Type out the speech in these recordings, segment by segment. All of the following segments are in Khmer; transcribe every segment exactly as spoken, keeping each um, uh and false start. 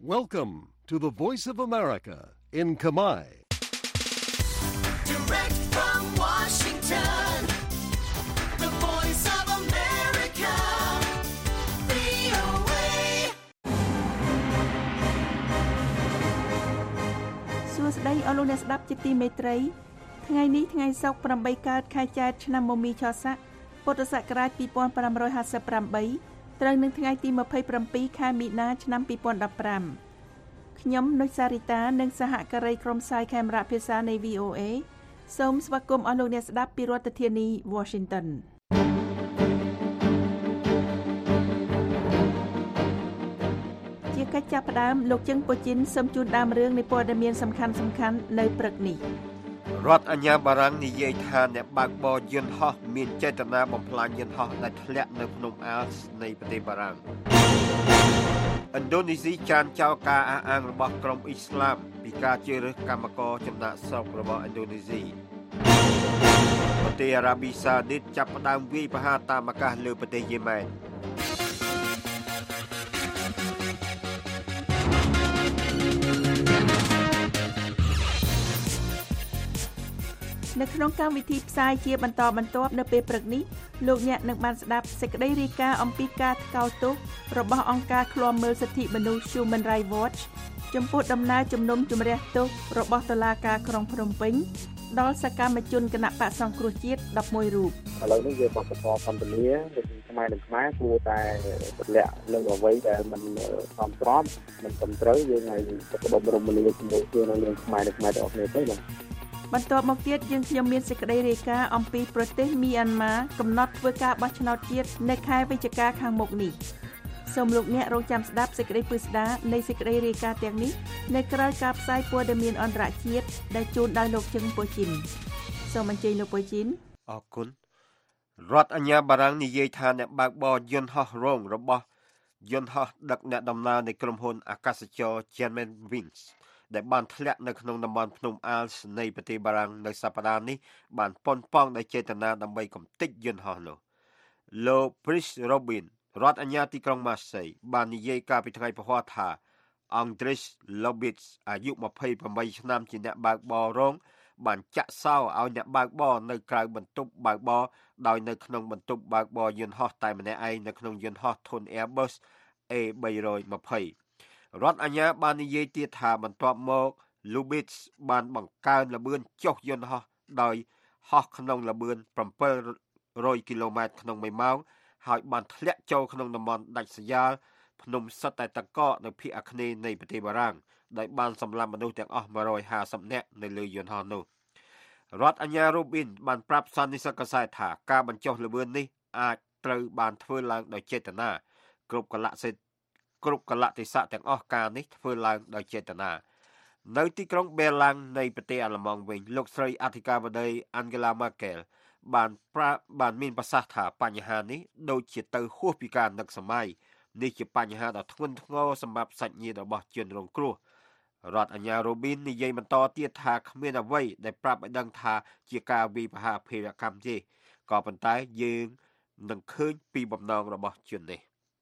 Welcome to the Voice of America in Khmer. Direct from Washington, the Voice of America, វី អូ เอសួស្តីអស់លោកអ្នកស្ដាប់ជាទីមេត្រីថ្ងៃនេះថ្ងៃសុក្រប្រាំបីកើតខែចែកឆ្នាំមមីឆស័កពុទ្ធសករាជពីរពាន់ប្រាំរយហាសិបប្រាំបីត្រូវនឹងថ្ងៃទីម្ភៃប្រាំពីរខែមីនាឆ្នាំពីរពាន់ដប់ប្រាំខ្ញុំនុចសារីតានិងសហការីក្រុមផ្សាយខេមរៈភាសានៃ វី អូ เอ សូមស្វាគមន៍អស់លោកអ្នកស្ដាប់ពីរដ្ឋធានី Washington ជាកិច្ចចាប់ផ្ដើមលោកជឹងពូជីនសូមជូនដើមរឿងនៃព័ត៌មានសំខាន់ៗនៅព្រឹកនេះរដ្ឋអាជ្ញាបារាំងនិយាយថាអ្នកបើកបរយន្តហោះមានចេតនាបំផ្លាញយន្តហោះដែលធ្លាក់នៅភ្នំអាល់ស៍នៃប្រទេសបារាំងឥណ្ឌូនេស៊ីចានចោលការអះអាងរបស់ក្រុមអ៊ីស្លាមពីការជ្រើសរើសកម្មករចំណាក់ស្រុករបស់ឥណ្ឌូនេស៊ីប្រទេសអារ៉ាប៊ីសាអូឌីតចាប់ផ្ដើមវាយប្រហារតាមអាកាសលើប្រទេសយេម៉ែននៅក្នុងកម្មវិធីផ្សាយជាបន្តបន្ទាប់នៅពេលព្រឹកនេះលោកអ្នកនឹងបានស្ដាប់សេចក្តីរាយការណ៍អំពីការថ្កោលទោសរបស់អង្គការឃ្លាំមើលសិទ្ធិមនុស្ស Human Rights Watch ចំពោះដំណើរជំនុំជម្រះទោសរបស់តុលាការក្រុងភ្នំពេញដល់សកម្មជនគណៈបក្សសង្គ្រោះជាតិដប់មួយរូបឥឡូវនេះយើងបន្តសន្ទនាខ្មែរនិងខ្មែរគួរតែទម្លាក់លើអ្វីដែលมันសមស្របមិនត្រឹមត្រូវយើងឲ្យបដិបត្តិរមនីយជាមួយគ្នានឹងខ្មែរនិងខ្មែរទាំងអស់គ្នាទៅបាទបន្ទាប់មកទៀតយើងខ្ញុំមានសេចក្តីរាយការណ៍អំពីប្រទេសមីយ៉ាន់ម៉ាកំណត់ធ្វើការបោះឆ្នោតជាតិនៅខែវិច្ឆិកាខាងមុខនេះសូមលោកអ្នករងចាំស្ដាប់សេចក្តីពិស្ដារនៃសេចក្តីរាយការណ៍ទាំងនេះនៅក្រៅការផ្សាយព័ត៌មានអន្តរជាតិដែលជូនដោយលោកជឹងពូជីនសូមអញ្ជើញលោកពូជីនអរគុណរដ្ឋអាជ្ញាបារាំងនិយាយថាអ្នកបើកបរយន្តហោះរងរបស់យន្តហោះដឹកអ្នកដំណើរនៃក្រុមហ៊ុនអាកាសចរ Germanwingsដែលបានធ្លាក់នៅក្នុងតំបន់ភ្នំអាល់ស៍នៃប្រទេសបារាំងនៅសប្តាហ៍នេះបានប៉ុនប៉ងដោយចេតនាដើម្បីកំទេចយន្តហោះនោះលោក Brice Robin រដ្ឋអាជ្ញាទីក្រុង Marseille បាននិយាយកាលពីថ្ងៃពហុថា Andres Lobitz អាយុម្ភៃប្រាំបីឆ្នាំជាអ្នកបើកបររងបានចាក់សោឲ្យអ្នកបើកបរនៅក្រៅបន្ទប់បើកបរដោយនៅក្នុងបន្ទប់បើកបរយន្តហោះតែម្នាក់ឯងនៅក្នុងយន្តហោះធុន Airbus អេ បីរយម្ភៃរដ្ឋអាជ្ញាបាននិយាយទៀតថាបន្ទាប់មក Lubitz បានបង្កើនល្បឿនចុះយន្តហោះដោយហោះក្នុងល្បឿនប្រាំពីររយគីឡូម៉ែត្រក្នុងមួយម៉ោងហើយបានធ្លាក់ចូលក្នុងតំបន់ដាច់ស្រយាលភ្នំសុទ្ធតែតកកនៅភាគអាគ្នេយ៍នៃប្រទេសបារាំងដោយបានសម្លាប់មនុស្សទាំងអស់មួយរយហាសិបនាក់នៅលើយន្តហោះនោះរដ្ឋអាជ្ញា Robin បានប្រាប់សន្និសីទកាសែតថាការបញ្ចុះល្បឿននេះអាចត្រូវបានធ្វើឡើងដោយចេតនាគ្រប់កលៈសេគ្រប់កលៈទេសៈទាំងអស់ការនេះធ្វើឡើងដោយចេតនានៅទីក្រុងបែឡាំងនៃប្រទេសអាល្លឺម៉ង់វិញលោកស្រីអធិការបតី Angela Merkel បានប្រាប់បានមានប្រសាសន៍ថាបញ្ហានេះដូចជាទៅហួសពីការនឹកសម័យនេះជាបញ្ហាដ៏ធ្ងន់ធ្ងរសម្រាប់សាច់ញាតិរបស់ជនរងគ្រោះរដ្ឋអាជ្ញា Robin និយាយបន្តទៀតថាគ្មានអ្វីដែលប្រាប់ឲ្យដឹងថាជាការវាយប្រហារភេរកម្មទេក៏ប៉ុន្តែយើងនឹងឃើញពីបំណងរបស់ជននេះ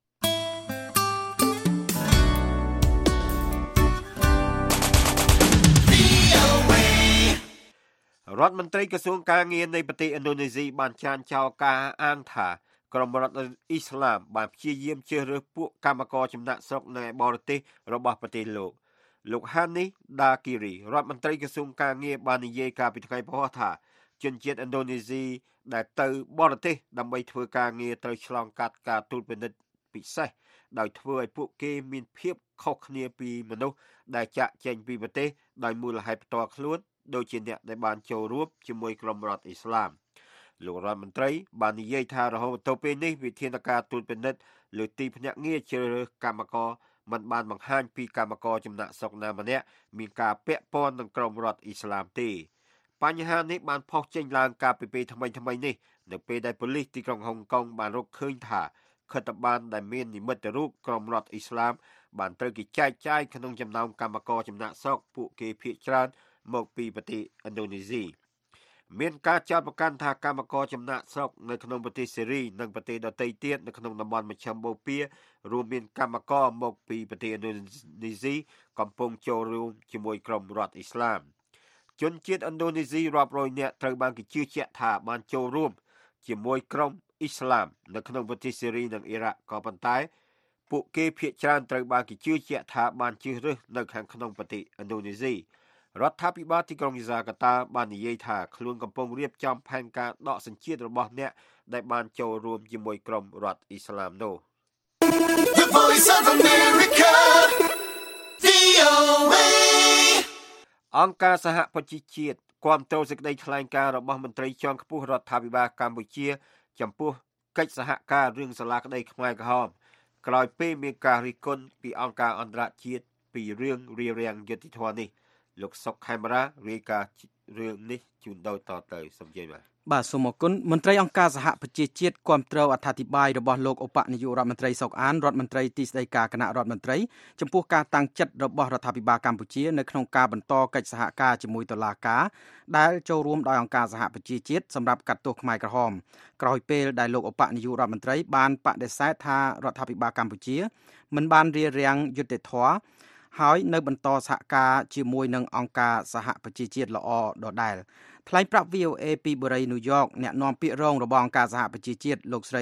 រដ្ឋមន្ត្រីក្រសួងការងារនៃប្រទេសឥណ្ឌូនេស៊ីបានចាញ់ចោលការអាងថាក្រុមរដ្ឋអ៊ីស្លាមបានព្យាយាមជ្រើសរើសពួកកម្មករចំណាក់ស្រុកនៅបរទេសរបស់ប្រទេសលោកលោកហានីសដាគីរីរដ្ឋមន្ត្រីក្រសួងការងារបាននិយាយកាលពីថ្ងៃពហុថាជនជាតិឥណ្ឌូនេស៊ីដែលទៅបរទេសដើម្បីធ្វើការងារត្រូវឆ្លងកាត់ការត្រួតពិនិត្យពិសេសដោយធ្វើឲ្យពួកគេមានភាពខុសគ្នាពីមនុស្សដែលចាក់ចែងពីប្រទេសដោយមូលហេតុផ្ទាល់ខ្លួនដូចជាអ្នកដែលបានចូលរួមជាមួយក្រុមរដ្ឋអ៊ីស្លាមលោករដ្ឋមន្ត្រីបាននិយាយថារហូតដល់ពេលនេះវិធានការត្រួតពិនិត្យលើទីភ្នាក់ងារជ្រើសរើសកម្មករមិនបានបង្ហាញពីកម្មករចំណាក់ស្រុកណាម្នាក់មានការពាក់ព័ន្ធនឹងក្រុមរដ្ឋអ៊ីស្លាមទេបញ្ហានេះបានផុសចេញឡើងកាលពីពេលថ្មីថ្មីនេះនៅពេលដែលប៉ូលីសទីក្រុងហុងកុងបានរកឃើញថាខិត្តប័ណ្ណដែលមាននិមិត្តរូបក្រុមរដ្ឋអ៊ីស្លាមបានត្រូវគេចែកចាយក្នុងចំណោមកម្មករចំណាក់ស្រុកពួកគេភាគច្រើនមកពីប្រទេសឥណ្ឌូនេស៊ីមានការចោទប្រកាន់ថាកម្មករចំណាក់ស្រុកនៅក្នុងប្រទេសសេរីនិងប្រទេសដទៃទៀតនៅក្នុងតំបន់មជ្ឈិមបូព៌ារួមមានកម្មករមកពីប្រទេសឥណ្ឌូនេស៊ីកំពុងចូលរួមជាមួយក្រុមរដ្ឋអ៊ីស្លាមជនជាតិឥណ្ឌូនេស៊ីរាប់រយនាក់ត្រូវបានគេជឿជាក់ថាបានចូលរួមជាមួយក្រុមអ៊ីស្លាមនៅក្នុងប្រទេសសេរីនិងអ៊ីរ៉ាក់ក៏ប៉ុន្តែពួកគេភាគច្រើនត្រូវបានគេជឿជាក់ថាបានជិះរើសនៅខាងក្នុងប្រទេសឥណ្ឌូនេស៊ីរដ្ឋាភិបាលទីក្រុងយ៉ាកាតាបាននិយាយថាខ្លួនកំពុងរៀបចំផែនការដកសញ្ជាតិរបស់អ្នកដែលបានចូលរួមជាមួយក្រុមរដ្ឋអ៊ីស្លាមនោះ The Voice of America, វី អូ เอអង្គការសហប្រជាជាតិគាំទ្រសេចក្តីថ្លែងការណ៍របស់មន្ត្រីជាន់ខ្ពស់រដ្ឋាភិបាលកម្ពុជាចំពោះកិច្ចសហការរឿងសាលាក្តីខ្មែរក្រហមក្រោយពេលមានការរិះគន់ពីអង្គការអន្តរជាតិពីរឿងរារាំងយុត្តិធម៌នេះលោកសុកខេមរារាយការណ៍រឿងនេះជូនដល់តទៅសូមជម្រាបបាទសូមអរគុណមន្ត្រីអង្គការសហប្រជាជាតិគាំទ្រអត្ថាធិប្បាយរបស់លោកឧបនាយករដ្ឋមន្ត្រីសុកអានរដ្ឋមន្ត្រីទីស្តីការគណៈរដ្ឋមន្ត្រីចំពោះការតាំងចិត្តរបស់រដ្ឋាភិបាលកម្ពុជានៅក្នុងការបន្តកិច្ចសហការជាមួយតុលាការដែលចូលរួមដោយអង្គការសហប្រជាជាតិសម្រាប់កាត់ទោសខ្មែរក្រហមក្រោយពេលដែលលោកឧបនាយករដ្ឋមន្ត្រីបានបដិសេធថារដ្ឋាភិបាលកម្ពុជាមិនបានរារាំងយុត្តិធម៌ហើយនៅបន្តសហការជាមួយនឹងអង្គការសហប្រជាជាតិល្អដដែលថ្លែងប្រាប់ វី អូ เอ ពីបូរីញូវយ៉កអ្នកនាំពាក្យរងរបស់អង្គការសហប្រជាជាតិលោកស្រី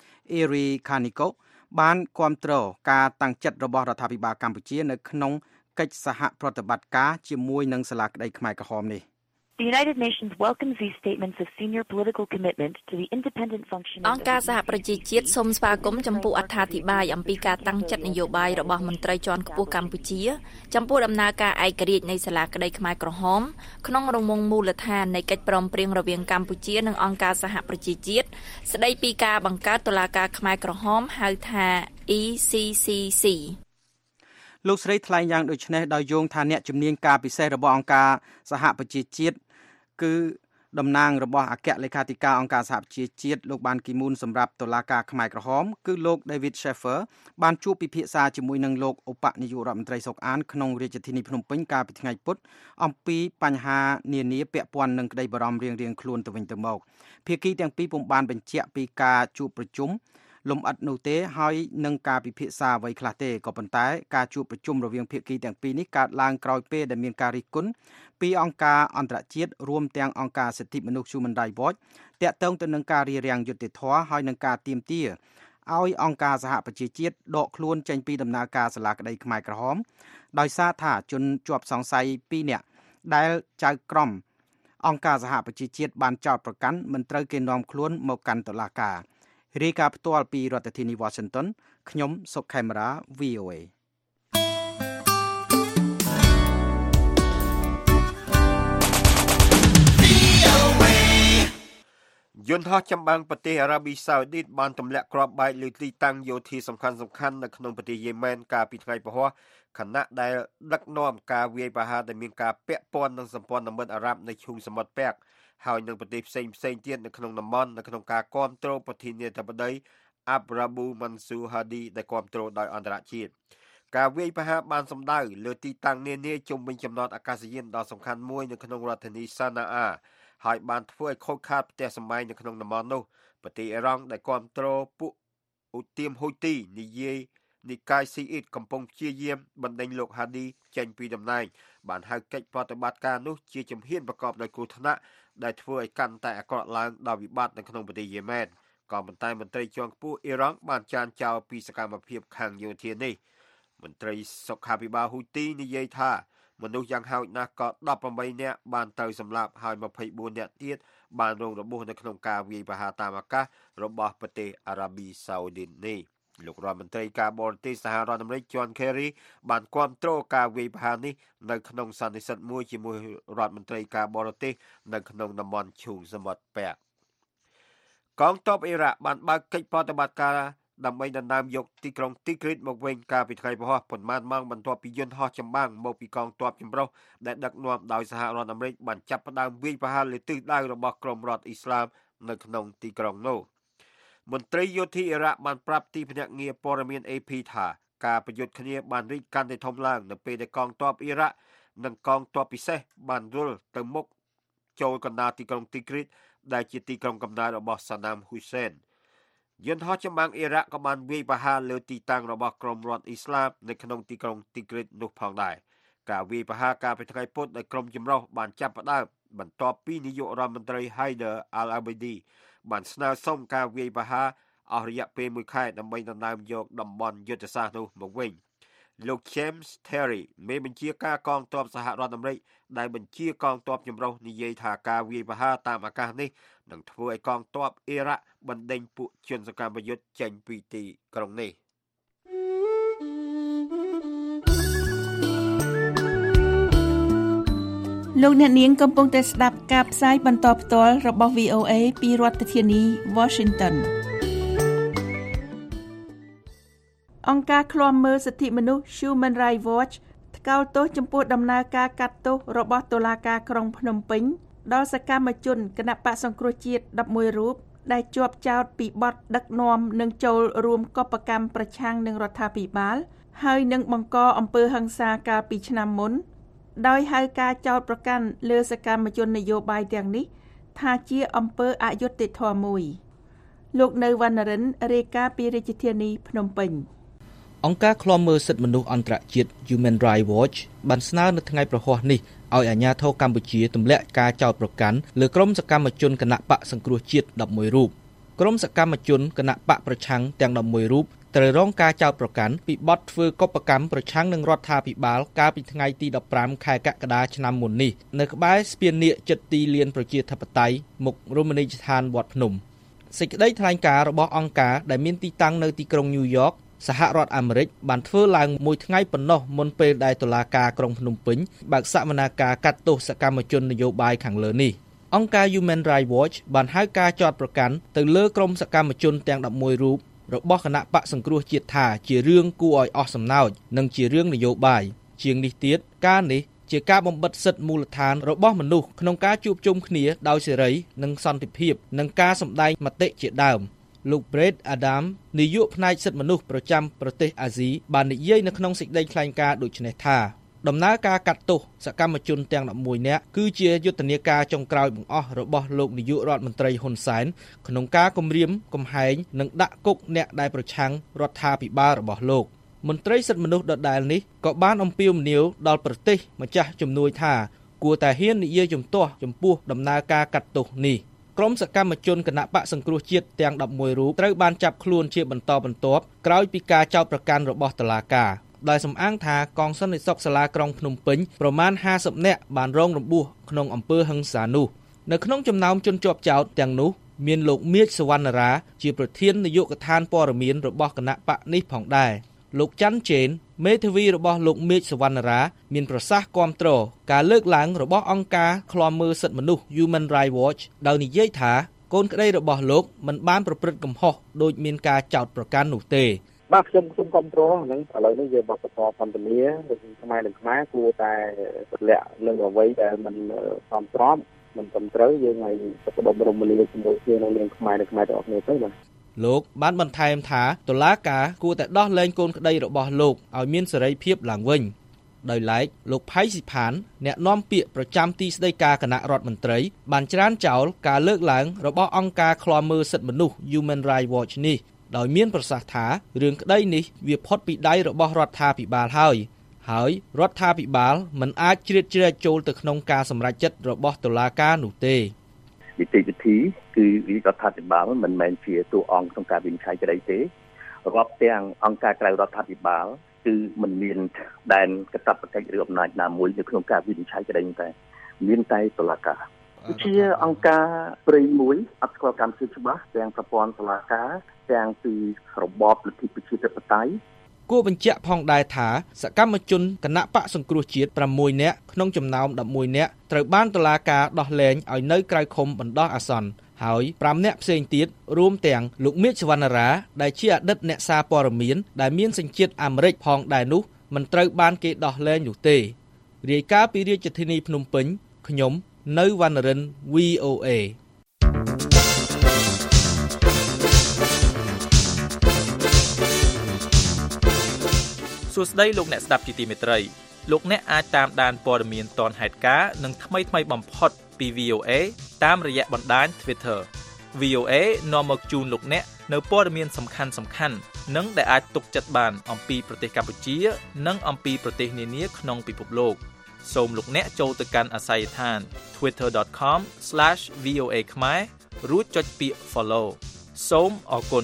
Eri Kaneko បានគាំទ្រការតាំងចិត្តរបស់រដ្ឋាភិបាលកម្ពុជានៅក្នុងកិច្ចសហប្រតិបត្តិការជាមួយនឹងសាលាក្តីខ្មែរក្រហមនេះ The United Nations welcomes these statements of senior political commitment to the independent functioning អង្គការសហប្រជាជាតិសូមស្វាគមន៍ចំពោះអត្ថាធិប្បាយអំពីការតាំងចិត្តនយោបាយរបស់មន្ត្រីជាន់ខ្ពស់កម្ពុជាចំពោះដំណើរការឯករាជ្យនៃសាលាក្តីខ្មែរក្រហមក្នុងរង្វង់មូលដ្ឋាននៃកិច្ចព្រមព្រៀងរវាងកម្ពុជានិងអង្គការសហប្រជាជាតិស្តីពីការបង្កើតតុលាការខ្មែរក្រហមហៅថា អ៊ី ស៊ី ស៊ី ស៊ីលោកស្រីថ្លែងយ៉ាងដូចនេះដោយយោងថាអ្នកជំនាញការពិសេសរបស់អង្គការសហប្រជាជាតិគឺតំណាងរបស់អគ្គលេខាធិការអង្គការសហប្រជាជាតិលោកបានគីមូនសម្រាប់តុលាការខ្មែរក្រហមគឺលោក David Sheffer បានជួបពិភាក្សាជាមួយនឹងលោកឧបនាយករដ្ឋមន្ត្រីសុកអានក្នុងរាជធានីភ្នំពេញកាលពីថ្ងៃពុធអំពីបញ្ហានានាពាក់ព័ន្ធនឹងក្តីបារម្ភរៀងៗខ្លួនទៅវិញទៅមកភាគីទាំងពីរពុំបានបញ្ជាក់ពីការជួបប្រជុំលំអិតនោះទេហើយនឹងការពិភាក្សាអ្វីខ្លះទេក៏ប៉ុន្តែការជួបប្រជុំរវាងភាគីទាំងពីរនេះកើតឡើងក្រោយពេលដែលមានការរិះគន់ពីអង្គការអន្តរជាតិរួមទាំងអង្គការសិទ្ធិមនុស្ស Human Rights Watch ទាក់ទងទៅនឹងការរារាំងយុត្តិធម៌ហើយនឹងការទាមទារឲ្យអង្គការសហប្រជាជាតិដកខ្លួនចេញពីដំណើរការសាលាក្តីខ្មែរក្រហមដោយសារថាជនជាប់សង្ស័យពីរនាក់ដែលចៅក្រមអង្គការសហប្រជាជាតិបានចោទប្រកាន់មិនត្រូវគេនាំខ្លួនមកកាន់តុលាការរាយការណ៍ផ្ទាល់ពីរដ្ឋធានី Washington ខ្ញុំសុកខេមរា វី អូ เอយន្តហោះចម្បាំងប្រទេសអារ៉ាប៊ីសាអូឌីតបានទម្លាក់គ្រាប់បែកលើទីតាំងយោធាសំខាន់ៗនៅក្នុងប្រទេសយេម៉ែនកាលពីថ្ងៃពហុខណៈដែលដឹកនាំការវាយប្រហារដែលមានការពាក់ព័ន្ធនឹងសម្ព័ន្ធមិត្តអារ៉ាប់នៅឈូងសមុទ្រពាក់ហើយនឹងប្រទេសផ្សេងផ្សេងទៀតនៅក្នុងតំបន់នៅក្នុងការគាំទ្រប្រធានាធិបតីអាប់រ៉ាប៊ូម៉ាន់ស៊ូហាឌីដែលគាំទ្រដោយអន្តរជាតិការវាយប្រហារបានសម្ដៅលើទីតាំងនានាជុំវិញចំណតអាកាសយានដ៏សំខាន់មួយនៅក្នុងរដ្ឋធានីសាណាអាហើយបានធ្វើឲ្យខូចខាតផ្ទះសម្បែងនៅក្នុងតំបន់នោះប្រទេសអ៊ីរ៉ង់ដែលគាំទ្រពួកឧទាមហ៊ូទីនិយាយនិកាយស៊ីអ៊ីតកំពុងព្យាយាមបណ្ដេញលោកហាឌីចេញពីតំណែងបានហៅកិច្ចប្រតិបត្តិការនោះជាជំហានប្រកបដោយគ្រោះថ្នាក់ដែលធ្វើឲ្យកាន់តែអាក្រក់ឡើងដោយវិបត្តិនៅក្នុងប្រទេសយេម៉ែនក៏ប៉ុន្តែមន្ត្រីជាន់ខ្ពស់អ៊ីរ៉ង់បានចានចោលពីសកម្មភាពខាងយោធានេះមន្ត្រីសុខាភិបាលហ៊ូទីនិយាយថាមនុស្សយ៉ាងហោចណាស់ក៏ដប់ប្រាំនាក់បានទៅសម្លាប់ហើយម្ភៃបួននាក់ទៀតបានរងរបួសនៅក្នុងការវាយប្រហារតាមអាកាសរបស់ប្រទេសអារ៉ាប៊ីសាអូឌីតនេះលោករដ្ឋមន្ត្រីការបរទេសសហរដ្ឋអាមេរិក John Kerry បានគាំទ្រការវាយប្រហារនេះនៅក្នុងសន្និសីទមួយជាមួយរដ្ឋមន្ត្រីការបរទេសនៅក្នុងតំបន់ឈូងសមុទ្រពាក់កងទ័ពអ៊ីរ៉ាក់បានបើកកិច្ចប្រតិបត្តិការដើម្បីដណ្ដើមយកទីក្រុងទីគ្រីតមកវិញកាលពីថ្ងៃពហុប៉ុន្មានម៉ោងបន្ទាប់ពីយន្តហោះចម្បាំងមកពីកងទ័ពចម្រុះដែលដឹកនាំដោយសហរដ្ឋអាមេរិកបានចាប់ផ្ដើមវាយប្រហារលើទិសដៅរបស់ក្រុមរដ្ឋអ៊ីស្លាមនៅក្នុងទីក្រុងនោះមន្ត្រីយោធាអ៊ីរ៉ាក់បានប្រាប់ទីភ្នាក់ងារព័ត៌មាន เอ พี ថាការប្រយុទ្ធគ្នាបានរីកកាន់តែធំឡើងនៅពេលដែលកងទ័ពអ៊ីរ៉ាក់និងកងទ័ពពិសេសបានរុលទៅមុខចូលកណ្ដាលទីក្រុងទីគ្រីតដែលជាទីក្រុងកំណើតរបស់សាណាមហ៊ូសេនយន្តហោះចម្បាំងអ៊ីរ៉ាក់ក៏បានវាយប្រហារលើទីតាំងរបស់ក្រុមរដ្ឋអ៊ីស្លាមនៅក្នុងទីក្រុងទីគ្រីតនោះផងដែរការវាយប្រហារកាលពីថ្ងៃពុធដោយក្រុមចម្រុះបានចាប់ផ្ដើមបន្ទាប់ពីនាយករដ្ឋមន្ត្រី Haider al-Abadi បានស្នើសុំការវាយប្រហារអស់រយៈពេលមួយខែដើម្បីដណ្ដើមយកតំបន់យុទ្ធសាស្ត្រនោះមកវិញលោក James Terry មេបញ្ជាការកងទ័ពសហរដ្ឋអាមេរិកដែលបញ្ជាកងទ័ពចម្រុះនិយាយថាការវាយប្រហារតាមអាកាសនេះនឹងធ្វើឲ្យកងទ័ពអ៊ីរ៉ាក់បណ្ដេញពួកជនសកម្មយុទ្ធចេញពីទីក្រុងនេះលោកអ្នកនាងកំពុងតែស្ដាប់ការផ្សាយបន្តផ្ទាល់របស់ វី អូ เอ ពីរដ្ឋធានី Washington អង្គការឃ្លាំមើលសិទ្ធិមនុស្ស Human Rights Watch ថ្កោលទោសចំពោះដំណើរការកាត់ទោសរបស់តុលាការក្រុងភ្នំពេញដល់សកម្មជនគណបក្សសង្គ្រោះជាតិដប់មួយរូបដែលជាប់ចោទពីបទដឹកនាំនិងចូលរួមកុបកម្មប្រឆាំងនឹងរដ្ឋាភិបាលហើយនឹងបង្កអំពើហិង្សាកាលពីឆ្នាំមុនដោយហៅការចោទប្រកាន់លើសកម្មជននយោបាយទាំងនេះថាជាអំពើអយុត្តិធម៌មួយលោកនៅវណ្ណរិនរាយការណ៍ពីរាជធានីភ្នំពេញអង្គការឃ្លាំមើលសិទ្ធិមនុស្សអន្តរជាតិ Human Rights Watch បានស្នើនៅថ្ងៃប្រហ័សនេះឲ្យអាជ្ញាធរកម្ពុជាទម្លាក់ការចោទប្រកាន់លើក្រុមសកម្មជនគណបក្សសង្គ្រោះជាតិដប់មួយរូបក្រុមសកម្មជនគណបក្សប្រឆាំងទាំងដប់មួយរូបត្រូវរងការចោទប្រកាន់ពីបទធ្វើកុបកម្មប្រឆាំងនឹងរដ្ឋាភិបាលកាលពីថ្ងៃទីដប់ប្រាំខែកក្កដាឆ្នាំមុននេះនៅក្បែរស្ពាននាគជិតទីលានប្រជាធិបតេយ្យមុខរមណីយដ្ឋានវត្តភ្នំសេចក្តីថ្លែងការណ៍របស់អង្គការដែលមានទីតាំងនៅទីក្រុងញូវយ៉កសហរដ្ឋអាមេរិកបានធ្វើឡើងមួយថ្ងៃប៉ុណ្ណោះមុនពេលដែលតុលាការក្រុងភ្នំពេញបើកសវនាការកាត់ទោសសកម្មជននយោបាយខាងលើនេះអង្គការ Human Rights Watch បានហៅការចោទប្រកាន់ទៅលើក្រុមសកម្មជនទាំងដប់មួយរូបរបស់គណៈបក្សសង្គ្រោះជាតិថាជារឿងគួរឲ្យអស់សំណើចនិងជារឿងនយោបាយជាងនេះទៀតការនេះជាការបំបិទសិទ្ធិមូលដ្ឋានរបស់មនុស្សក្នុងការជួបជុំគ្នាដោយសេរីនិងសន្តិភាពនិងការសម្ដែងមតិជាដើមលោក Brett Adam នាយកផ្នែកសិទ្ធិមនុស្សប្រចាំប្រទេសអាស៊ីបាននិយាយនៅក្នុងសេចក្តីថ្លែងការណ៍ដូចនេះថាដំណើរការកាត់ទោសសកម្មជនទាំងដប់មួយនាក់គឺជាយុទ្ធនាការចុងក្រោយបង្អស់របស់លោកនាយករដ្ឋមន្ត្រីហ៊ុនសែនក្នុងការគំរាមកំហែងនិងដាក់គុកអ្នកដែលប្រឆាំងរដ្ឋាភិបាលរបស់លោកមន្ត្រីសិទ្ធិមនុស្សដដែលនេះក៏បានអំពាវនាវដល់ប្រទេសម្ចាស់ជំនួយថាគួរតែហ៊ាននិយាយជំទាស់ចំពោះដំណើរការកាត់ទោសនេះក្រុមសកម្មជនគណបក្សសង្គ្រោះជាតិទាំងដប់មួយរូបត្រូវបានចាប់ខ្លួនជាបន្តបន្ទាប់ក្រោយពីការចោទប្រកាន់របស់តុលាការដោយសំអាងថាកងសន្តិសុខសាលាក្រុងភ្នំពេញប្រមាណห้าสิบនាក់បានរងរបួសក្នុងអំពើហិង្សានោះនៅក្នុងចំណោមជនជាប់ចោទទាំងនោះមានលោកមាសសវណ្ណរាជាប្រធាននាយកដ្ឋានព័ត៌មានរបស់គណៈបកនេះផងដែរលោកច័ន្ទជេនមេធាវីរបស់លោកមាសសវណ្ណរាមានប្រសាសន៍គាំទ្រការលើកឡើងរបស់អង្គការឃ្លាំមើលសិទ្ធិមនុស្ស Human Rights Watch ដោយនិយាយថាកូនក្តីរបស់លោកមិនបានប្រព្រឹត្តកំហុសដោយមានការចោទប្រកាន់នោះទេបាទខ្ញុំខ្ញុំគ្រប់គ្រងហ្នឹងឥឡូវនេះយើងបកបន្តសន្ទនាខ្មែរនិងខ្មែរគួរតែទម្លាក់លើអ្វីដែលมันសមស្របមិនត្រឹមត្រូវយើងឲ្យបដិបត្តិរមលាជាមួយគ្នានៅនាងខ្មែរនិងខ្មែរទាំងអស់គ្នាទៅបាទលោកបានបន្ថែមថាតុលាការគួរតែដោះលែងកូនក្តីរបស់លោកឲ្យមានសេរីភាពឡើងវិញដោយឡែកលោកផៃស៊ីផានអ្នកនាំពាក្យប្រចាំទីស្តីការគណៈរដ្ឋមន្ត្រីបានច្រានចោលការលើកឡើងរបស់អង្គការឃ្លាំមើលសិទ្ធិមនុស្ស Human Rights Watch នេះដោយមានប្រសាសន៍ថារឿងក្តីនេះវាផុតពីដៃរបស់រដ្ឋាភិបាលហើយហើយរដ្ឋាភិបាលមិនអាចជ្រៀតជ្រែកចូលទៅក្នុងការសម្រេចចិត្តរបស់តុលាការនោះទេវិធីវិធីគឺរដ្ឋាភិបាលមិនមែនជាតួអង្គក្នុងការវិនិច្ឆ័យក្តីទេរាប់ទាំងអង្គការក្រៅរដ្ឋាភិបាលគឺមិនមានដែនកាតព្វកិច្ចឬអំណាចណាមួយនៅក្នុងការវិនិច្ឆ័យក្តីតែមានតែតុលាការជាអង្គការព្រៃមួយអត់ស្គាល់កម្មសិទ្ធិច្បាស់ទាំងប្រព័ន្ធតុលាការទាំងពីរបបលទ្ធិប្រជាធិបតេយ្យគួរបញ្ជាក់ផងដែរថាសកម្មជនគណបក្សសង្គ្រោះជាតិប្រាំមួយនាក់ក្នុងចំណោមដប់មួយនាក់ត្រូវបានតុលាការដោះលែងឲ្យនៅក្រៅឃុំបណ្ដោះអាសន្នហើយប្រាំនាក់ផ្សេងទៀតរួមទាំងលោកមាសសវណ្ណរាដែលជាអតីតអ្នកសារព័ត៌មានដែលមានសញ្ជាតិអាមេរិកផងដែរនោះមិនត្រូវបានគេដោះលែងនោះទេរាយការណ៍ពីរាជធានីភ្នំពេញខ្ញុំនៅវណ្ណរិន វី អូ เอសួស្តីលោកអ្នកស្ដាប់ជាទីមេត្រីលោកអ្នកអាចតាមដានព័ត៌មានទាន់ហេតុការណ៍និងថ្មីថ្មីបំផុតពី វី អូ เอ តាមរយៈបណ្ដាញ Twitter វី អូ เอ នាំមកជូនលោកអ្នកនៅព័ត៌មានសំខាន់សំខាន់និងដែលអាចទុកចិត្តបានអំពីប្រទេសកម្ពុជានិងអំពីប្រទេសនានាក្នុងពិភពលោកសូមលោកអ្នកចូលទៅកាន់អាស័យដ្ឋាន twitter dot com slash v o a khmer រួចចុចពាក្យ follow សូមអរគុណ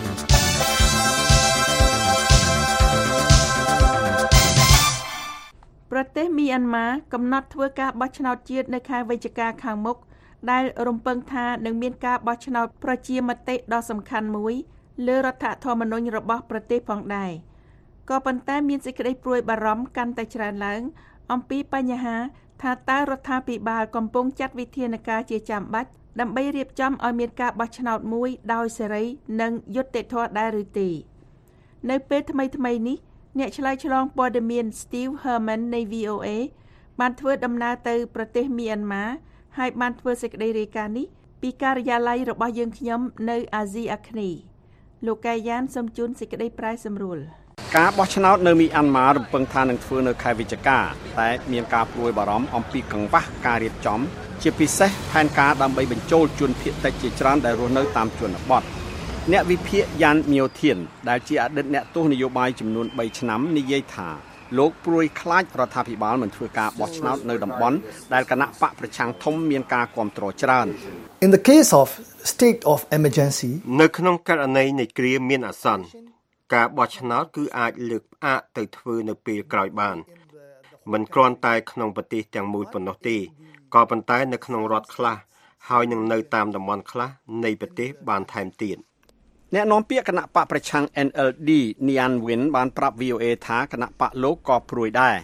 ប្រទេសមីយ៉ាន់ម៉ាកំណត់ធ្វើការបោះឆ្នោតជាតិនៅខែវិច្ឆិកាខាងមុខដែលរំពឹងថានឹងមានការបោះឆ្នោតប្រជាមតិដ៏សំខាន់មួយលើរដ្ឋធម្មនុញ្ញរបស់ប្រទេសផងដែរក៏ប៉ុន្តែមានសេចក្តីព្រួយបារម្ភកាន់តែច្រើនឡើងអំពីបញ្ហាថាតើរដ្ឋាភិបាលកំពុងចាត់វិធានការជាចាំបាច់ដើម្បីរៀបចំឲ្យមានការបោះឆ្នោតមួយដោយសេរីនិងយុត្តិធម៌ដែរឬទេនៅពេលថ្មីៗនេះអ្នកឆ្លើយឆ្លងព័ត៌មាន Steve Herman នៃ វី អូ เอ បានធ្វើដំណើរទៅប្រទេសមីយ៉ាន់ម៉ាហើយបានធ្វើសេចក្តីរាយការណ៍នេះពីការិយាល័យរបស់យើងខ្ញុំនៅអាស៊ីអាគ្នេយ៍លោកកែយ៉ានសូមជូនសេចក្តីប្រែសម្រួលការបោះឆ្នោតនៅមីយ៉ាន់ម៉ារំពឹងថានឹងធ្វើនៅខែវិច្ឆិកាតែមានការព្រួយបារម្ភអំពីកង្វះការរៀបចំជាពិសេសផែនការដើម្បីបញ្ចូលជនភៀសតិចជាច្រើនដែលរស់នៅតាមជនបទអ្នកវិភាគយ៉ានមៀវធៀនដែលជាអតីតអ្នកទស្សនយោបាយចំនួនបីឆ្នាំនិយាយថាលោកព្រួយខ្លាចរដ្ឋាភិបាលមិនធ្វើការបោះឆ្នោតនៅតំបន់ដែលគណៈបកប្រឆាំងធំមានការគាំទ្រច្រើន In the case of state of emergency នៅក្នុងករណីនៃគ្រាមានអាសន្នការបោះឆ្នោតគឺអាចលើកផ្អាកទៅធ្វើនៅពេលក្រោយបានមិនគ្រាន់តែក្នុងប្រទេសទាំងមូលប៉ុណ្ណោះទេក៏ប៉ុន្តែនៅក្នុងរដ្ឋខ្លះហើយនឹងនៅតាមតំបន់ខ្លះនៃប្រទេសបានថែមទៀតអ្នកនាំពាក្យគណៈបកប្រឆាំង เอ็น แอล ดี Nian Win បានប្រាប់ វី អូ เอ ថាគណៈបកលោកក៏ព្រួយដែរ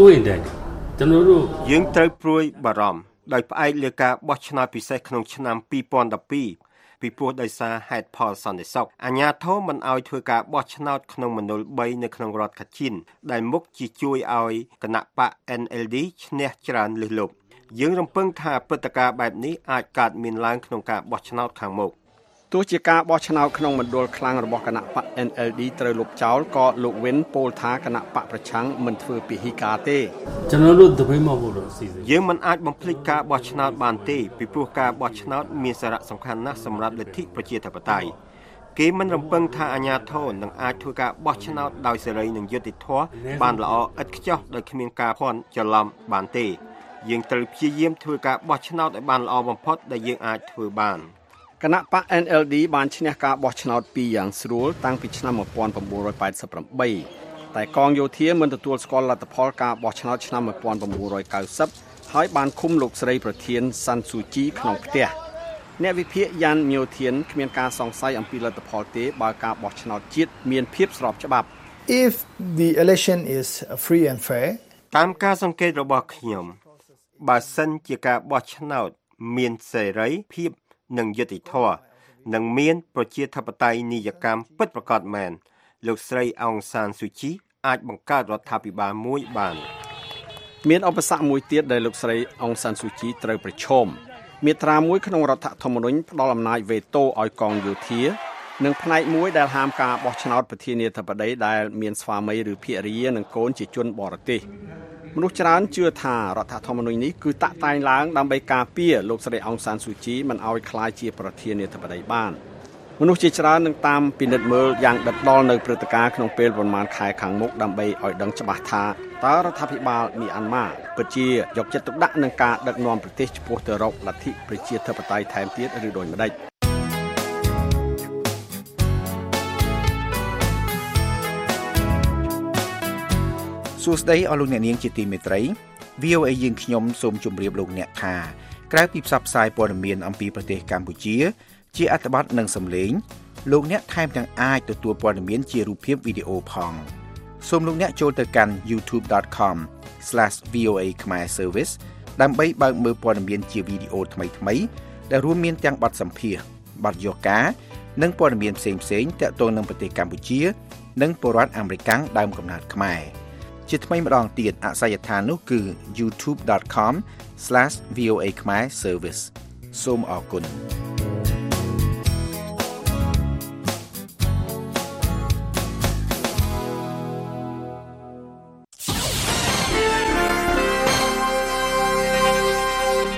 យើងត្រូវព្រួយបារម្ភដោយផ្អែកលើការបោះឆ្នោតពិសេសក្នុងឆ្នាំពីរពាន់ដប់ពីរពីព្រោះដោយសារហេតុផលសន្តិសុខអាជ្ញាធរមិនអោយធ្វើការបោះឆ្នោតក្នុងមណ្ឌលបីនៅក្នុងរដ្ឋកាជិនដែលមុខជាជួយឲ្យគណៈបក เอ็น แอล ดี ឈ្នះច្រើនលើសលប់យើងរំពឹងថាព្រឹត្តិការណ៍បែបនេះអាចកើតមានឡើងក្នុងការបោះឆ្នោតខាងមុខទោះជាការបោះឆ្នោតក្នុងមណ្ឌលខ្លាំងរបស់គណៈបក เอ็น แอล ดี ត្រូវលុបចោលក៏លោកវិនពោលថាគណៈបកប្រឆាំងមិនធ្វើពិហិការទេយើងមិនអាចបំភ្លេចការបោះឆ្នោតបានទេពីព្រោះការបោះឆ្នោតមានសារៈសំខាន់ណាស់សម្រាប់លទ្ធិប្រជាធិបតេយ្យគេមិនរំពឹងថាអាជ្ញាធរនឹងអាចធ្វើការបោះឆ្នោតដោយសេរីនិងយុត្តិធម៌បានល្អឥតខ្ចោះដោយគ្មានការភ័ន្តច្រឡំបានទេយើងត្រូវព្យាយាមធ្វើការបោះឆ្នោតឲ្យបានល្អបំផុតដែលយើងអាចធ្វើបានគណៈបក เอ็น แอล ดี បានឈ្នះការបោះឆ្នោតពីរយ៉ាងស្រួលតាំងពីឆ្នាំmột nghìn chín trăm tám mươi támតែកងយោធាមិនទទួលស្គាល់លទ្ធផលការបោះឆ្នោតឆ្នាំmột nghìn chín trăm chín mươiហើយបានឃុំលោកស្រីប្រធានសាន់ស៊ូជីក្នុងផ្ទះអ្នកវិភាគយ៉ានមៀវធៀនគ្មានការសង្ស័យអំពីលទ្ធផលទេបើការបោះឆ្នោតជាតិមានភាពស្របច្បាប់ If the election is free and fair តាមការសង្កេតរបស់ខ្ញុំបើសិនជាការបោះឆ្នោតមានសេរីភាពនិងយុត្តិធម៌និងមានប្រជាធិបតេយ្យនីយកម្មពិតប្រាកដមែនលោកស្រីអុងសានស៊ូជីអាចបង្កើតរដ្ឋាភិបាលមួយបានមានឧបសគ្គមួយទៀតដែលលោកស្រីអុងសានស៊ូជីត្រូវប្រឈមមាត្រាមួយក្នុងរដ្ឋធម្មនុញ្ញផ្ដល់អំណាចវេតូឲ្យកងយោធានិងផ្នែកមួយដែលហាមការបោះឆ្នោតប្រធានាធិបតីដែលមានស្វាមីឬភរិយានិងកូនជាជនបរទេសមនុស្សច្រើនជឿថារដ្ឋធម្មនុញ្ញនេះគឺតាក់តែងឡើងដើម្បីការពារលោកស្រីអុងសានស៊ូជីមិនឲ្យក្លាយជាប្រធានាធិបតីបានមនុស្សជាច្រើននឹងតាមពិនិត្យមើលយ៉ាងដិតដល់នៅព្រឹត្តិការណ៍ក្នុងពេលប្រមាណខែខាងមុខដើម្បីឲ្យដឹងច្បាស់ថាតើរដ្ឋាភិបាលមីយ៉ាន់ម៉ាពិតជាយកចិត្តទុកដាក់នឹងការដឹកនាំប្រទេសឆ្ពោះទៅរកលទ្ធិប្រជាធិបតេយ្យថែមទៀតឬដូចម្តេចសួស្តីអស់លោកអ្នកនាងជាទីមេត្រី វី អូ เอ យើងខ្ញុំសូមជម្រាបលោកអ្នកថាក្រៅពីផ្សព្វផ្សាយព័ត៌មានអំពីប្រទេសកម្ពុជាជាអត្ថបទនិងសំឡេងលោកអ្នកថែមទាំងអាចទទួលព័ត៌មានជារូបភាពវីដេអូផងសូមលោកអ្នកចូលទៅកាន់ youtube dot com slash v o a khmer service ដើម្បីបើកមើលព័ត៌មានជាវីដេអូថ្មីៗដែលរួមមានទាំងបទសម្ភាសន៍បទយកានិងព័ត៌មានផ្សេងៗទាក់ទងនឹងប្រទេសកម្ពុជានិងពលរដ្ឋអាមេរិកដើមកំណើតខ្មែរជាថ្មីម្ដងទៀតអាសយដ្ឋាននោះគឺ youtube dot com slash v o a khmer service សូមអរគុណត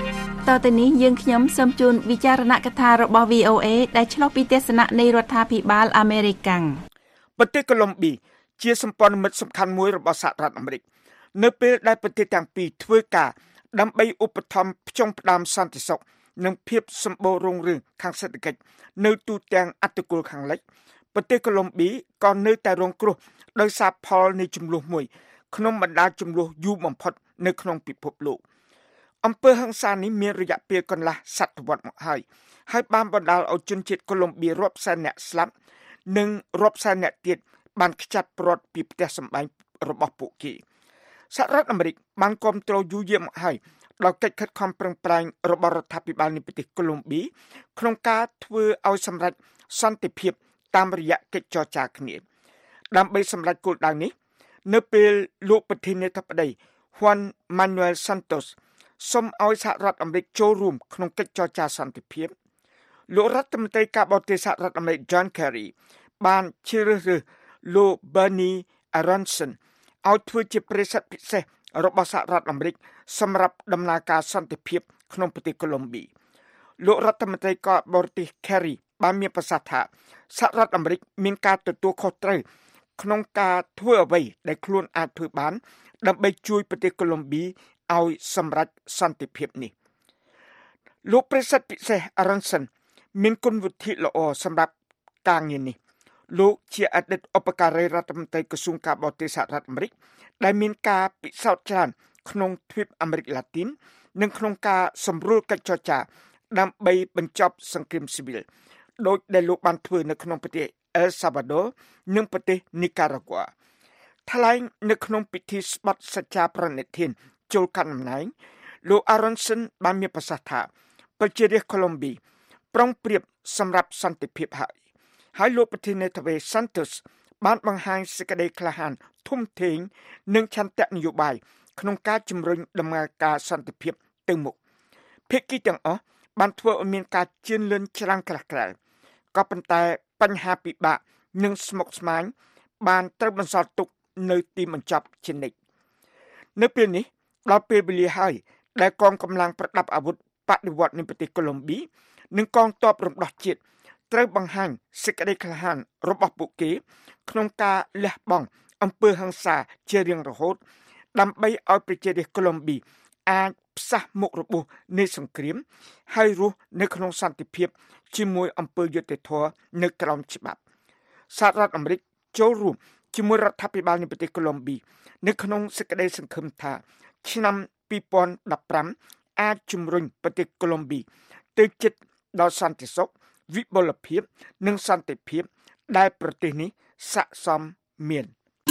តទៅនេះយើងខ្ញុំសូមជូនវិចារណកថារបស់ វី អូ អេ ដែលឆ្លុះពីទស្សនៈនៃរដ្ឋាភិបាលអាមេរិកកាំងប្រទេសកូឡុំប៊ីជាសម្ព័ន្ធមិត្តសំខាន់មួយរបស់សហរដ្ឋអាមេរិកនៅពេលដែលប្រទេសទាំងពីរធ្វើការដើម្បីឧបត្ថម្ភផ្ចង់ផ្ដើមសន្តិសុខនិងភាពសម្បូររុងរឿងខាងសេដ្ឋកិច្ចនៅទូទាំងអត្តគូលខាងលិចប្រទេសកូឡុំប៊ីក៏នៅតែរងគ្រោះដោយសារផលនៃចំនួនមួយក្នុងបណ្ដាចំនួនយូរបំផុតនៅក្នុងពិភពលោកអំពើហិង្សានេះមានរយៈពេលកន្លះសតវត្សរ៍មកហើយហើយបានបណ្ដាលឲ្យជនជាតិកូឡុំប៊ីរាប់សែនអ្នកស្លាប់និងរាប់សែនអ្នកទៀតបានខ្ចាត់ព្រាត់ពីផ្ទះសម្បែងរបស់ពួកគេសហរដ្ឋអាមេរិកបានគាំទ្រយូរយារមកហើយដល់កិច្ចខិតខំប្រឹងប្រែងរបស់រដ្ឋាភិបាលនៃប្រទេសកូឡុំប៊ីក្នុងការធ្វើឲ្យសម្រេចសន្តិភាពតាមរយៈកិច្ចចរចាគ្នាដើម្បីសម្រេចគោលដៅនេះនៅពេលលោកប្រធានាធិបតី Juan Manuel Santos សូមឲ្យសហរដ្ឋអាមេរិកចូលរួមក្នុងកិច្ចចរចាសន្តិភាពលោករដ្ឋមន្ត្រីការបរទេសសហរដ្ឋអាមេរិក John Kerry បានជ្រើសរើសលោក Bernie Aronson ឲ្យធ្វើជាប្រធានពិសេសរបស់សហរដ្ឋអាមេរិកសម្រាប់ដំណើរការសន្តិភាពក្នុងប្រទេសកូឡុំប៊ីលោករដ្ឋមន្ត្រីការបរទេស Kerry បានមានប្រសាសន៍ថាសហរដ្ឋអាមេរិកមានការទទួលខុសត្រូវក្នុងការធ្វើអ្វីដែលខ្លួនអាចធ្វើបានដើម្បីជួយប្រទេសកូឡុំប៊ីឲ្យសម្រេចសន្តិភាពនេះលោកប្រធានពិសេស Aronson មានគុណវុឌ្ឍិល្អសម្រាប់ការងារនេះលោកជាអតីតឧបការីរដ្ឋមន្ត្រីក្រសួងការបរទេសសហរដ្ឋអាមេរិកដែលមានការពិសោធន៍ច្រើនក្នុងទ្វីបអាមេរិកឡាទីននិងក្នុងការសម្រួលកិច្ចចរចាដើម្បីបញ្ចប់សង្គ្រាមស៊ីវិលដោយដែលលោកបានធ្វើនៅក្នុងប្រទេសអែលសាវ៉ាដូនិងប្រទេសនីការ៉ាហ្គាថ្លែងនៅក្នុងពិធីស្បត់សច្ចាប្រណិធានចូលកាន់តំណែងលោក Aronson បានមានប្រសាសន៍ថាប្រជារាស្ត្រកូឡុំប៊ីប្រុងប្រៀបសម្រាប់សន្តិភាពហើយហើយលោកប្រធានាធិបតី Santos បានបង្ហាញសេចក្តីក្លាហានធំធេងនិងឆន្ទៈនយោបាយក្នុងការជំរុញដំណើរការសន្តិភាពទៅមុខភាគីទាំងអស់បានធ្វើឲ្យមានការជឿនលឿនច្រាំងក្រាស់ក្រែលក៏ប៉ុន្តែបញ្ហាពិបាកនិងស្មុគស្មាញបានត្រូវបន្សល់ទុកនៅទីបញ្ចប់ជានិច្ចនៅពេលនេះដល់ពេលវេលាហើយដែលកងកម្លាំងប្រដាប់អាវុធបដិវត្តនៃប្រទេសកូឡុំប៊ីនិងកងទ័ពរំដោះជាតិត្រូវបង្ហាញសេចក្តីក្លាហានរបស់ពួកគេក្នុងការលះបង់អំពើហិង្សាជារៀងរហូតដើម្បីឲ្យប្រជារាស្ត្រកូឡុំប៊ីអាចផ្សះមុខរបួសនៃសង្គ្រាមហើយរស់នៅក្នុងសន្តិភាពជាមួយអំពើយុត្តិធម៌នៅក្រោមច្បាប់សហរដ្ឋអាមេរិកចូលរួមជាមួយរដ្ឋាភិបាលនៃប្រទេសកូឡុំប៊ីនៅក្នុងសេចក្តីសង្ឃឹមថាឆ្នាំពីរពាន់ដប់ប្រាំអាចជំរុញប្រទេសកូឡុំប៊ីទៅជិតដល់សន្តិសុខវិបុលភាពនិងសន្តិភាពដែលប្រទេសនេះស័ក្តិសមមាន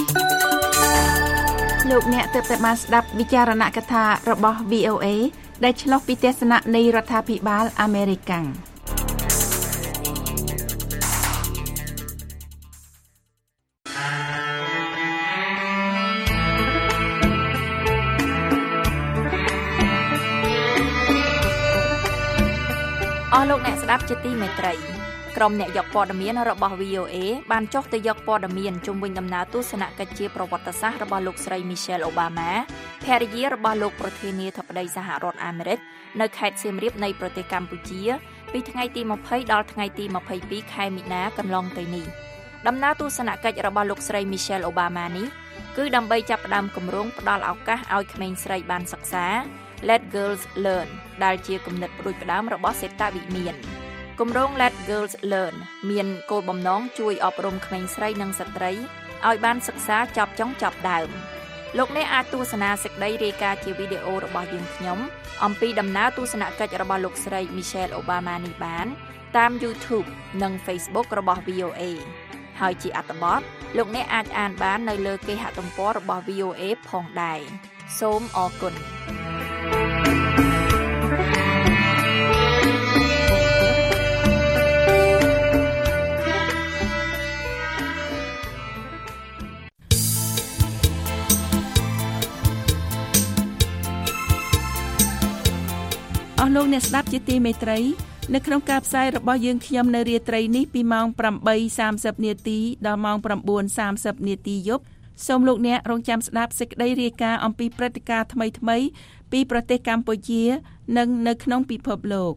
លោកអ្នកទើបតែបានស្ដាប់វិចារណកថារបស់ វី អូ អេ ដែលឆ្លុះពីទស្សនៈនៃរដ្ឋាភិបាលអាមេរិកកាំងអស់លោកអ្នកស្ដាប់ជាទីមេត្រីក្រុមអ្នកយកព័ត៌មានរបស់ វី អូ អេ បានចុះទៅយកព័ត៌មានជុំវិញដំណើរទស្សនកិច្ចជាប្រវត្តិសាស្ត្ររបស់លោកស្រី Michelle Obama ភរិយារបស់លោកប្រធានាធិបតីសហរដ្ឋអាមេរិកនៅខេត្តសៀមរាបនៃប្រទេសកម្ពុជាពីថ្ងៃទីម្ភៃដល់ថ្ងៃទីម្ភៃពីរខែមីនាកន្លងទៅនេះដំណើរទស្សនកិច្ចរបស់លោកស្រី Michelle Obama នេះគឺដើម្បីចាប់ផ្ដើមគម្រោងផ្ដល់ឱកាសឲ្យក្មេងស្រីបានសិក្សា Let Girls Learn ដែលជាគំនិតផ្ដួចផ្ដើមរបស់សេដ្ឋវិមានគម្រោង Let Girls Learn មានគោលបំណងជួយអប់រំក្មេងស្រីនិងស្ត្រីឲ្យបានសិក្សាចប់ចុងចប់ដើមលោកអ្នកអាចទស្សនាសេចក្តីរាយការណ៍ជាវីដេអូរបស់យើងខ្ញុំអំពីដំណើរទស្សនកិច្ចរបស់លោកស្រី Michelle Obama នេះបានតាម YouTube និង Facebook របស់ វី អូ អេ ហើយជាអត្ថបទលោកអ្នកអាចអានបាននៅលើគេហទំព័ររបស់ វី អូ អេ ផងដែរសូមអរគុណអស់លោកអ្នកស្ដាប់ជាទីមេត្រីនៅក្នុងការផ្សាយរបស់យើងខ្ញុំនៅរាត្រីនេះពីម៉ោង ប្រាំបីសាមសិប នាទីដល់ម៉ោង ៩ សាមសិប នាទីយប់សូមលោកអ្នករងចាំស្ដាប់សេចក្តីរាយការណ៍អំពីព្រឹត្តិការណ៍ថ្មីៗពីប្រទេសកម្ពុជានិងនៅក្នុងពិភពលោក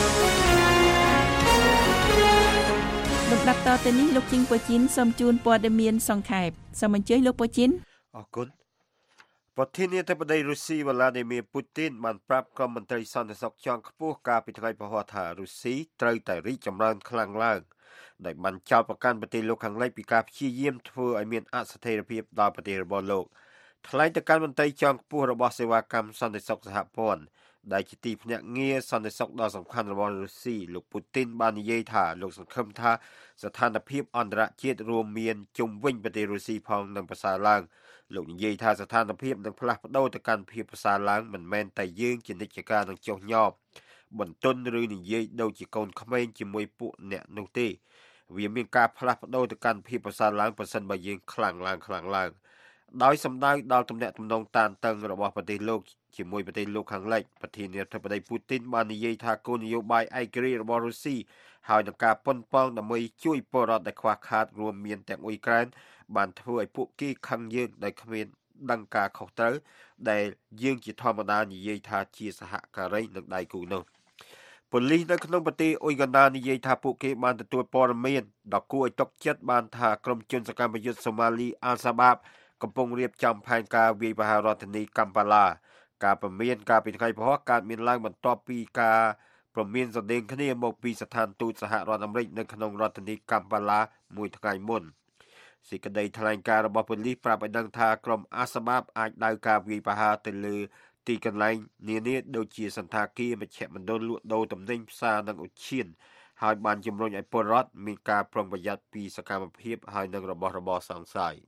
លំដាប់តទៅនេះលោកជីងប៉ូជីនសូមជូនព័ត៌មានសង្ខេបសូមអញ្ជើញលោកប៉ូជីនអរគុណប្រធានាធិបតីរុស្ស៊ីវ្លាឌីមៀពូទីនបានប្រាប់ក្រុមមន្ត្រីសន្តិសុខជាន់ខ្ពស់កាលពីថ្ងៃពហុថារុស្ស៊ីត្រូវតែរីកចម្រើនខ្លាំងឡើងដែលបានចោទប្រកាន់ប្រទេសលោកខាងលិចពីការព្យាយាមធ្វើឲ្យមានអស្ថិរភាពដល់ប្រទេសរបស់លោកថ្លែងទៅកាន់មន្ត្រីជាន់ខ្ពស់របស់សេវាកម្មសន្តិសុខសហព័ន្ធដែលជាទីភ្នាក់ងារសន្តិសុខដ៏សំខាន់របស់រុស្ស៊ីលោកពូទីនបាននិយាយថាលោកសង្ឃឹមថាស្ថានភាពអន្តរជាតិរួមមានជុំវិញប្រទេសរុស្ស៊ីផងនឹងប្រសើរឡើងលោកនិយាយថាស្ថានភាពនឹងផ្លាស់ប្ដូរទៅកាន់ភាពប្រសើរឡើងមិនមែនតែយើងជានិច្ចកាលនឹងចុះញ៉បបន្ទន់ឬនិយាយដូចជាកូនក្មេងជាមួយពួកអ្នកនោះទេវាមានការផ្លាស់ប្ដូរទៅកាន់ភាពប្រសើរឡើងប្រសិនបើយើងខ្លាំងឡើងខ្លាំងឡើងដោយសម្ដៅដល់ទំនាក់ទំនងតានតឹងរបស់ប្រទេសលោកជាមួយប្រទេសលោកខាងលិចប្រធានាធិបតីពូទីនបាននិយាយថាគោលនយោបាយឯករាជ្យរបស់រុស្ស៊ីហើយនឹងការប៉ុនប៉ងដើម្បីជួយពលរដ្ឋដែលខ្វះខាតរួមមានទាំងអ៊ុយក្រែនបានធ្វើឲ្យពួកគេខឹងយើងដោយគ្មានដឹងការខុសត្រូវដែលយើងជាធម្មតានិយាយថាជាសហការីនឹងដៃគូនោះប៉ូលីសនៅក្នុងប្រទេសអ៊ុយកាណានិយាយថាពួកគេបានទទួលព័ត៌មានដ៏គួរឲ្យទុកចិត្តបានថាក្រុមជនសកម្មយុទ្ធសូម៉ាលីអាល់សាបាបកំពុងរៀបចំផែនការវាយប្រហាររដ្ឋធានីកាំប៉ាឡាការព្រមានការពីថ្ងៃពហុកើតមានឡើងបន្ទាប់ពីការព្រមានសន្ទនាគ្នាមកពីស្ថានទូតសហរដ្ឋអាមេរិកនៅក្នុងរដ្ឋធានីកាំប៉ាឡាមួយថ្ងៃមុនសេចក្តីថ្លែងការណ៍របស់ប៉ូលីសប្រាប់ឲ្យដឹងថាក្រុមអាសាបាបអាចដៅការវាយប្រហារទៅលើទីកន្លែងនានាដូចជាសន្តាគារមជ្ឈមណ្ឌលលក់ដូរទំនិញផ្សារនិងឧទ្យានហើយបានជំរុញឲ្យពលរដ្ឋមានការប្រុងប្រយ័ត្នពីសកម្មភាពហើយនិងរបស់របរសង្ស័យ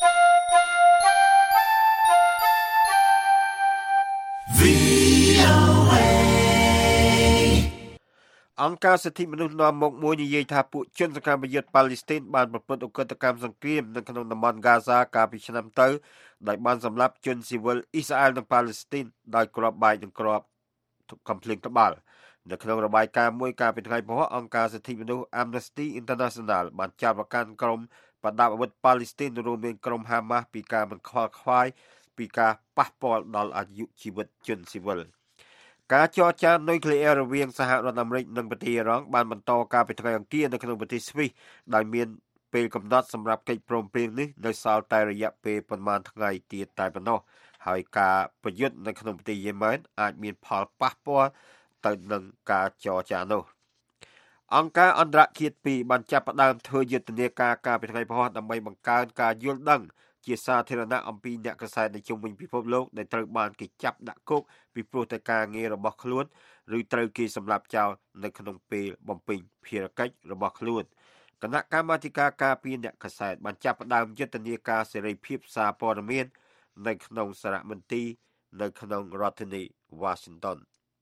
អង្គការសិទ្ធិមនុស្សនាំមុខមួយនិយាយថាពួកជនសកម្មយុទ្ធប៉ាឡេស្ទីនបានប្រព្រឹត្តឧក្រិដ្ឋកម្មសង្គ្រាមនៅក្នុងតំបន់ហ្គាហ្សាកាលពីឆ្នាំទៅដោយបានសម្លាប់ជនស៊ីវិលអ៊ីស្រាអែលនិងប៉ាឡេស្ទីនដោយគ្រាប់បែកនិងគ្រាប់កំភ្លើងត្បាល់នៅក្នុងរបាយការណ៍មួយកាលពីថ្ងៃពហុអង្គការសិទ្ធិមនុស្ស Amnesty International បានចាប់ប្រកាន់ក្រុមបដាប់អាវុធប៉ាឡេស្ទីនរួមមានក្រុមហាម៉ាស់ពីការមិនខ្វល់ខ្វាយពីការប៉ះពាល់ដល់អាយុជីវិតជនស៊ីវិលការចរចានុយក្លេអ៊ែររវាងសហរដ្ឋអាមេរិកនិងប្រទេសអ៊ីរ៉ង់បានបន្តការពីថ្ងៃអង្គារនៅក្នុងប្រទេសស្វីសដោយមានពេលកំណត់សម្រាប់កិច្ចព្រមព្រៀងនេះនៅសល់តែរយៈពេលប្រមាណថ្ងៃទៀតតែប៉ុណ្ណោះហើយការប្រយុទ្ធនៅក្នុងប្រទេសយេម៉ែនអាចមានផលប៉ះពាល់ទៅនឹងការចរចានោះអង្គការអន្តរជាតិពីរបានចាប់ផ្ដើមធ្វើយុទ្ធនាការការពីថ្ងៃពហុដើម្បីបង្កើនការយល់ដឹងជាសាធារណៈអំពីអ្នកកសែតនៅជុំវិញពិភពលោកដែលត្រូវបានគេចាប់ដាក់គុកពីព្រោះតែការងាររបស់ខ្លួនឬត្រូវគេសម្លាប់ចោលនៅក្នុងពេលបំពេញភារកិច្ចរបស់ខ្លួនគណៈកម្មាធិការការពារអ្នកកសែតបានចាប់ផ្ដើមយុទ្ធនាការសេរីភាពសារព័ត៌មាននៅក្នុងសារមន្ទីរនៅក្នុងរដ្ឋធានី Washington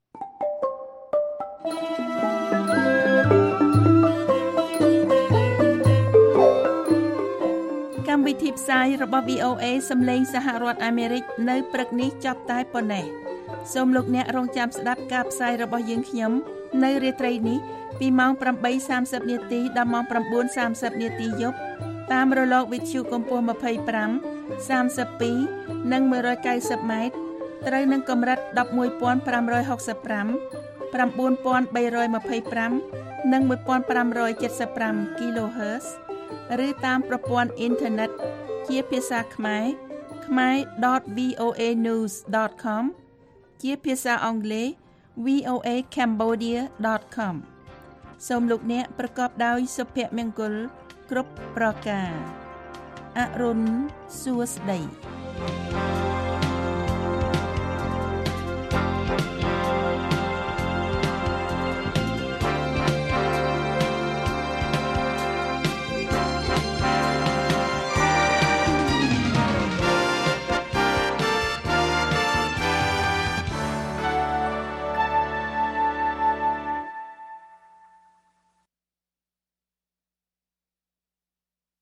កម្មវិធីផ្សាយរបស់ វី អូ เอ សំឡេងសហរដ្ឋអាមេរិកនៅព្រឹកនេះចប់តែប៉ុណ្ណេះសូមលោកអ្នករងចាំស្ដាប់ការផ្សាយរបស់យើងខ្ញុំនៅរាត្រីនេះពីម៉ោង ប្រាំបីសាមសិប នាទីដល់ម៉ោង ប្រាំបួនសាមសិប នាទីយប់តាមរលកវិទ្យុកម្ពស់ ម្ភៃប្រាំ សាមសិបពីរ និង មួយរយកៅសិប ម៉ែត្រត្រូវនឹងកម្រិត ដប់មួយពាន់ប្រាំរយហុកសិបប្រាំ ប្រាំបួនពាន់បីរយម្ភៃប្រាំ និង មួយពាន់ប្រាំរយចិតសិបប្រាំ គីឡូហឺតซ์ឬតាមប្រព័ន្ធអ៊ីនធឺណិតជាភាសាខ្មែរ ខ្មែរ ដត វី អូ เอ ニューส ដត com ជាភាសាអង់គ្លេស វី អូ เอ cambodia ដត com សូមលោកអ្នកប្រកបដោយសុភមង្គលគ្រប់ប្រការអរុនសួស្តី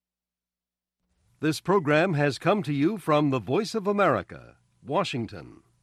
This program has come to you from the Voice of America, Washington.